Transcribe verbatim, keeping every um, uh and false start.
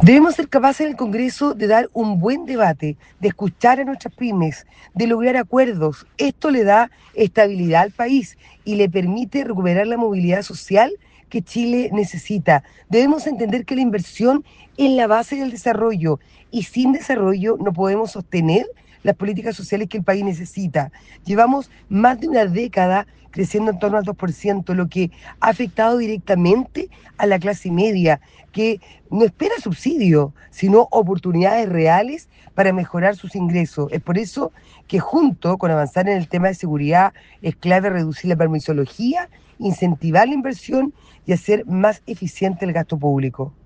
Debemos ser capaces en el Congreso de dar un buen debate, de escuchar a nuestras pymes, de lograr acuerdos. Esto le da estabilidad al país y le permite recuperar la movilidad social que Chile necesita. Debemos entender que la inversión es la base del desarrollo y sin desarrollo no podemos sostener las políticas sociales que el país necesita. Llevamos más de una década creciendo en torno al dos por ciento, lo que ha afectado directamente a la clase media, que no espera subsidio, sino oportunidades reales para mejorar sus ingresos. Es por eso que junto con avanzar en el tema de seguridad es clave reducir la permisología, incentivar la inversión y hacer más eficiente el gasto público.